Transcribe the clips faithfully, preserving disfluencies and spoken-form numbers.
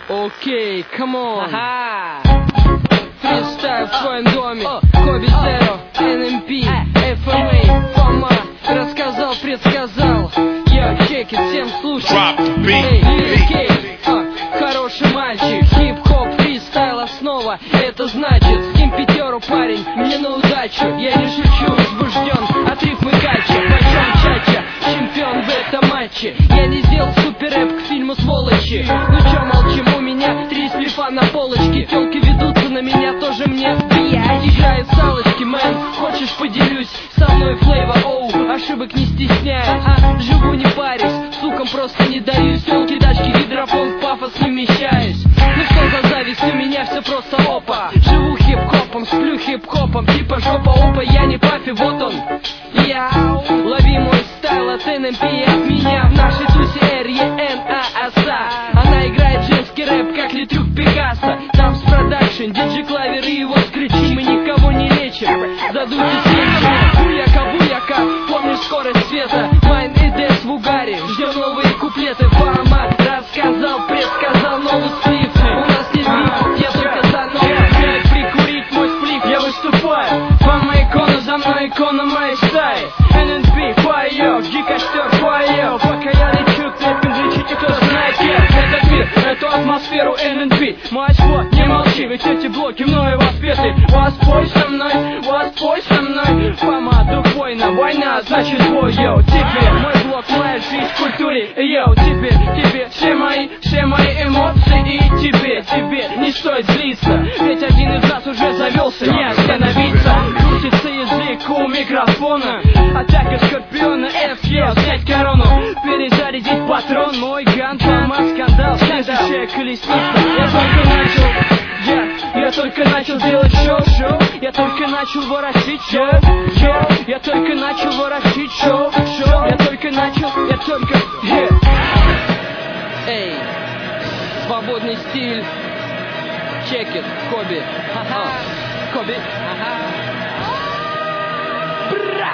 Окей, камон. Ага. Фристайл в твоем доме. Коби Зеро, эн эм пи, эф эм эй, Фома. Рассказал, предсказал. Я чекит, всем слушай. Эй, Лирикей, а, хороший мальчик. Хип-хоп, фристайл, основа. Это значит, им пятеру, парень, мне на удачу. Я не шучу, возбужден от рифмы гача. Почем чача, чемпион в этом матче. Я не сделал супер-рэп к фильму «Сволочи». Ну чё молчим, у меня три слифа на полочке. Тёлки ведутся на меня, тоже мне влиять. Играет салочки, мэн, хочешь поделюсь со мной флейва, оу, ошибок не стесняюсь. А, живу не парюсь, сукам просто не даюсь. Тёлки, дачки, гидропон, в пафос не вмещаюсь. Ну что за зависть, у меня все просто опа. Живу хип-хопом, сплю хип-хопом, типа жопа опа, я не пафи, вот он. Я лови мой стайл от эн эм пи, от меня в нашей тусе эр е эн а эс а. Она играет женский рэп, как Литрюк Пикассо. Там с продакшн, диджей Клавер и его скричи. Мы никого не лечим, задуйте свечи. Буяка, буяка, помнишь скорость света. Майн и Дэс в угаре, ждем новые куплеты. Формат рассказал, предсказал новый сплив. У нас нет бифов, я только за новый. Дай прикурить мой сплив, я выступаю. Фама икона, за мной икона моей стаи. эн эм пи, файо, жди костер, файо. Пока я лечу, клепин, лечите, кто знает кем. Этот мир, эту атмосферу эн эм пи. Мой свод, не молчи, ведь эти блоки мною воспеты. Воспой со мной, воспой со мной. Фама, дух воина, война, значит бой, йоу. Теперь мой блок, моя жизнь в культуре, йоу. Теперь тебе все мои, все мои эмоции. И тебе, тебе не стоит злиться, ведь один из нас уже завелся, не остановиться. Крутится язык у микрофона. Атака скорпиона, эф е, снять корону. Перезарядить патрон, мой ган, Фома, скандал, следующая колесница. Я только начал, я, я только начал делать шоу, шоу. Я только начал ворочить шоу, шоу. Я только начал ворочить шоу, шоу. Я только начал, я только, yeah. Эй, свободный стиль. Чекит, Коби. Ага. Коби. Ага. Бра!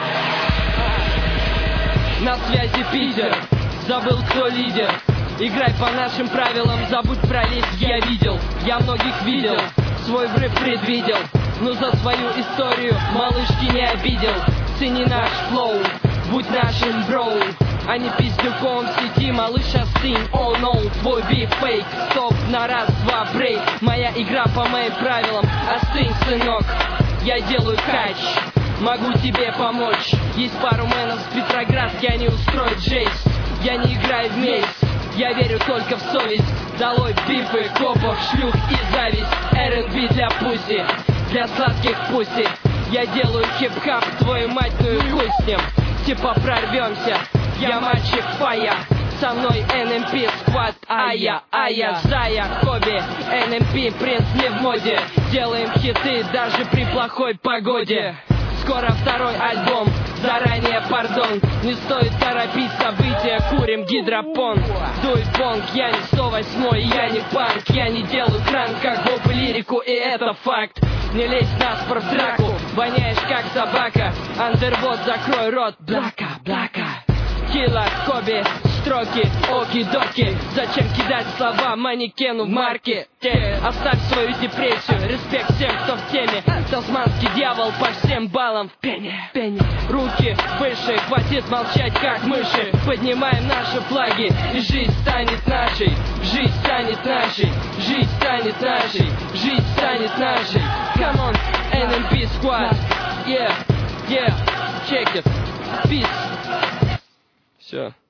На связи Питер. Забыл, кто лидер. Играй по нашим правилам, забудь про лезть, я видел. Я многих видел, свой врыв предвидел. Но за свою историю малышки не обидел. Цени наш флоу, будь нашим броу, а не пиздюком в сети, малыш, остынь. О, oh, no, твой биф фейк, стоп, на раз, два, брейк. Моя игра по моим правилам, остынь, сынок. Я делаю кач, могу тебе помочь. Есть пару мэнов с Петроградки, они устроят жесть. Я не играю в месть, я верю только в совесть. Долой бифы, копов, шлюх и зависть. эр энд би для пуси, для сладких пуси. Я делаю хип-хап, твою мать, ну и хуй с ним. Типа прорвемся, я мальчик фая. Со мной эн эм пи сквад, ая, ая, зая, Коби. эн эм пи, принц не в моде. Делаем хиты даже при плохой погоде. Скоро второй альбом, заранее пардон. Не стоит торопить события, курим гидропон. Дуй понг, я не сто восьмой, я не панк. Я не делаю кранк, как Боб и лирику, и это факт. Не лезь на спор в драку, воняешь как собака. Андервод, закрой рот, блака, блака. Килла, Коби, строки, оки-доки. Зачем кидать слова манекену в марке? Те, оставь свою депрессию, респект всем, кто в теме. Тасманский дьявол по всем баллам в пене, пене. Руки выше, хватит молчать как мыши. Поднимаем наши флаги, и жизнь станет нашей. Жизнь станет нашей, жизнь станет нашей, жизнь станет нашей. Come on, эн эм пи squad, yeah, yeah, check it, peace. Все.